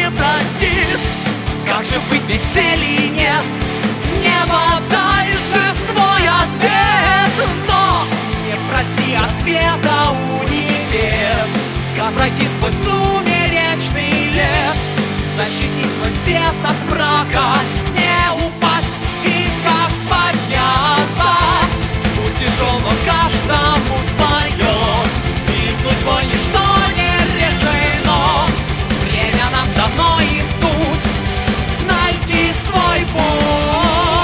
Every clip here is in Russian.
не простит. Как же быть, ведь цели нет? Небо, дай же свой ответ. Но не проси ответа у небес. Как пройти сквозь сумеречный лес, защитить свой свет от мрака, не упасть и как подняться. Путь тяжел, но каждому свое, и судьбой ничто не решено. Время нам дано и суть найти свой путь.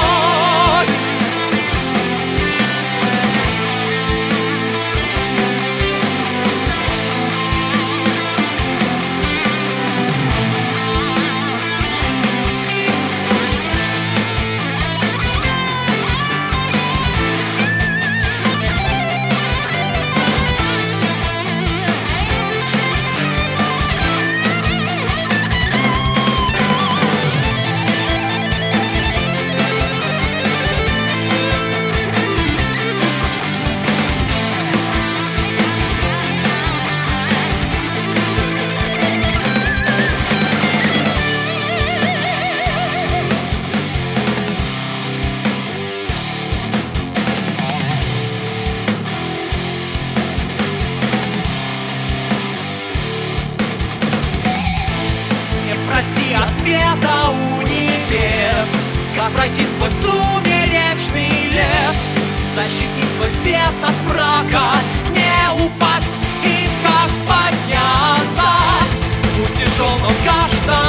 Проси ответа у небес. Как пройти сквозь сумеречный лес, защитить свой свет от мрака, не упасть и как подняться. Путь тяжел, но каждый